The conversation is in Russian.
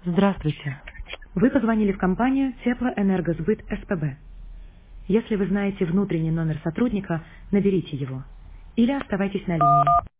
Здравствуйте. Вы позвонили в компанию Теплоэнергосбыт СПБ. Если вы знаете внутренний номер сотрудника, наберите его или оставайтесь на линии.